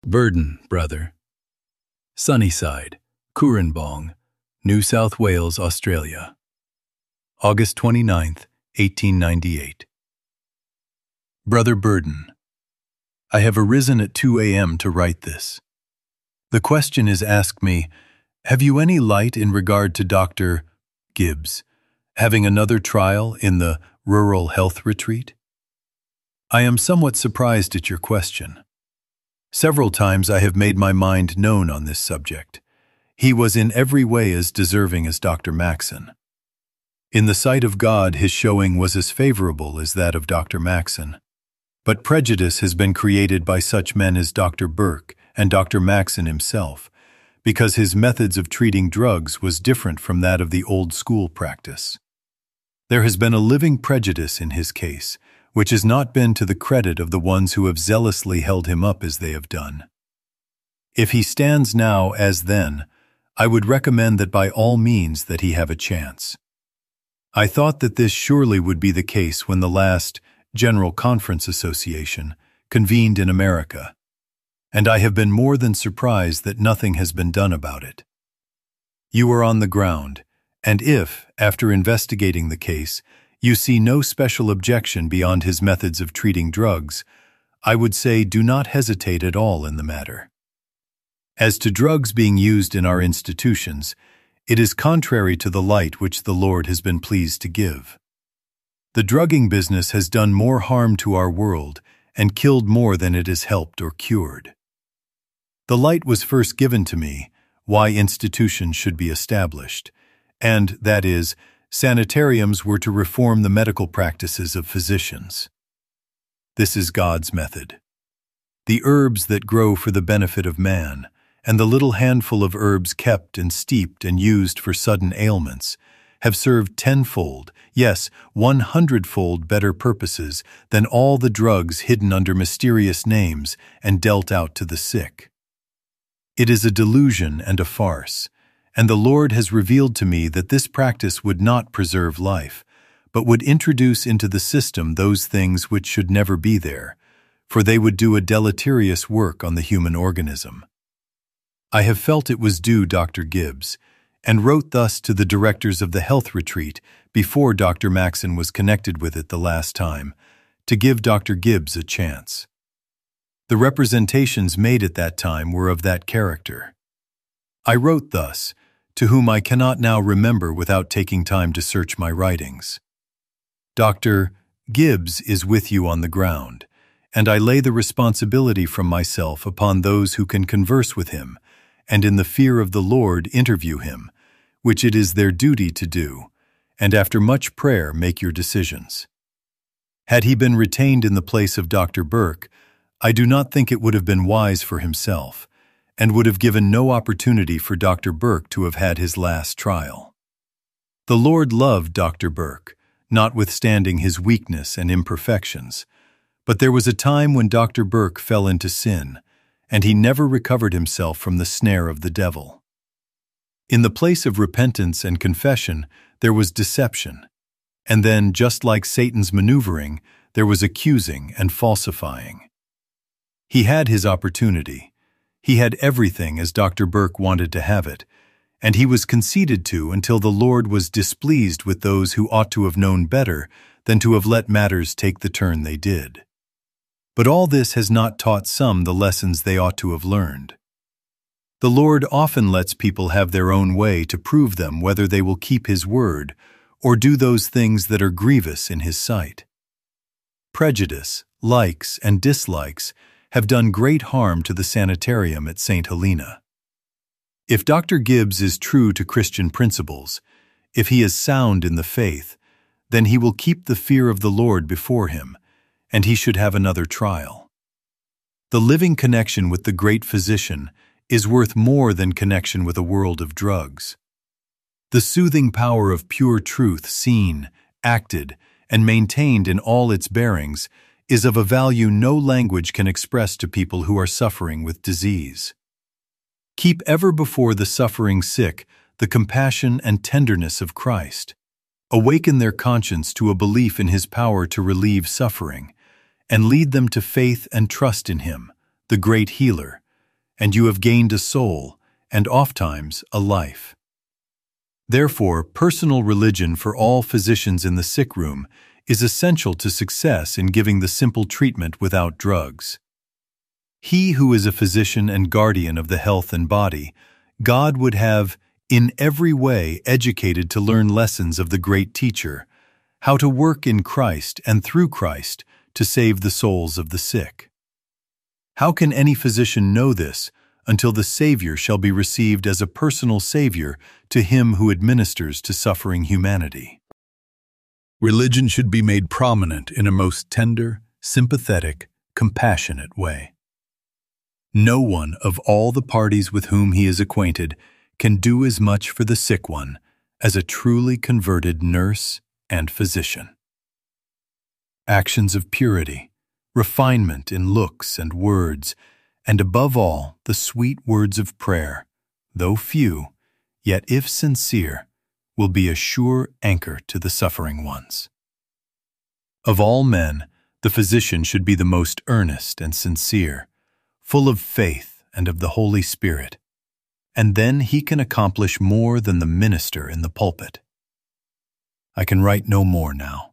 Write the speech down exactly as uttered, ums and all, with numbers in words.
Burden, brother. Sunnyside, Cooranbong, New South Wales, Australia. August twenty-ninth, eighteen ninety-eight. Brother Burden, I have arisen at two a m to write this. The question is asked me, have you any light in regard to Doctor Gibbs having another trial in the Rural Health Retreat? I am somewhat surprised at your question. Several times I have made my mind known on this subject. He was in every way as deserving as Doctor Maxon. In the sight of God, his showing was as favorable as that of Doctor Maxon. But prejudice has been created by such men as Doctor Burke and Doctor Maxon himself, because his methods of treating drugs was different from that of the old school practice. There has been a living prejudice in his case, which has not been to the credit of the ones who have zealously held him up as they have done. If he stands now as then, I would recommend that by all means that he have a chance. I thought that this surely would be the case when the last General Conference Association convened in America, and I have been more than surprised that nothing has been done about it. You are on the ground, and if, after investigating the case, you see no special objection beyond his methods of treating drugs, I would say do not hesitate at all in the matter. As to drugs being used in our institutions, it is contrary to the light which the Lord has been pleased to give. The drugging business has done more harm to our world and killed more than it has helped or cured. The light was first given to me, why institutions should be established, and, that is, sanitariums were to reform the medical practices of physicians. This is God's method. The herbs that grow for the benefit of man, and the little handful of herbs kept and steeped and used for sudden ailments, have served tenfold, yes, one hundredfold better purposes than all the drugs hidden under mysterious names and dealt out to the sick. It is a delusion and a farce, and the Lord has revealed to me that this practice would not preserve life, but would introduce into the system those things which should never be there, for they would do a deleterious work on the human organism. I have felt it was due Doctor Gibbs, and wrote thus to the directors of the health retreat before Doctor Maxon was connected with it the last time, to give Doctor Gibbs a chance. The representations made at that time were of that character. I wrote thus, to whom I cannot now remember without taking time to search my writings. Doctor Gibbs is with you on the ground, and I lay the responsibility from myself upon those who can converse with him, and in the fear of the Lord interview him, which it is their duty to do, and after much prayer make your decisions. Had he been retained in the place of Doctor Burke, I do not think it would have been wise for himself, and would have given no opportunity for Doctor Burke to have had his last trial. The Lord loved Doctor Burke, notwithstanding his weakness and imperfections, but there was a time when Doctor Burke fell into sin, and he never recovered himself from the snare of the devil. In the place of repentance and confession, there was deception, and then, just like Satan's maneuvering, there was accusing and falsifying. He had his opportunity. He had everything as Doctor Burke wanted to have it, and he was conceded to until the Lord was displeased with those who ought to have known better than to have let matters take the turn they did. But all this has not taught some the lessons they ought to have learned. The Lord often lets people have their own way to prove them whether they will keep His word or do those things that are grievous in His sight. Prejudice, likes, and dislikes have done great harm to the sanitarium at Saint Helena. If Doctor Gibbs is true to Christian principles, if he is sound in the faith, then he will keep the fear of the Lord before him, and he should have another trial. The living connection with the great physician is worth more than connection with a world of drugs. The soothing power of pure truth seen, acted, and maintained in all its bearings is of a value no language can express to people who are suffering with disease. Keep ever before the suffering sick the compassion and tenderness of Christ. Awaken their conscience to a belief in His power to relieve suffering, and lead them to faith and trust in Him, the great healer, and you have gained a soul, and ofttimes a life. Therefore, personal religion for all physicians in the sick room is essential to success in giving the simple treatment without drugs. He who is a physician and guardian of the health and body, God would have in every way educated to learn lessons of the great teacher, how to work in Christ and through Christ to save the souls of the sick. How can any physician know this until the Savior shall be received as a personal Savior to him who administers to suffering humanity? Religion should be made prominent in a most tender, sympathetic, compassionate way. No one of all the parties with whom he is acquainted can do as much for the sick one as a truly converted nurse and physician. Actions of purity, refinement in looks and words, and above all, the sweet words of prayer, though few, yet if sincere, will be a sure anchor to the suffering ones. Of all men, the physician should be the most earnest and sincere, full of faith and of the Holy Spirit, and then he can accomplish more than the minister in the pulpit. I can write no more now.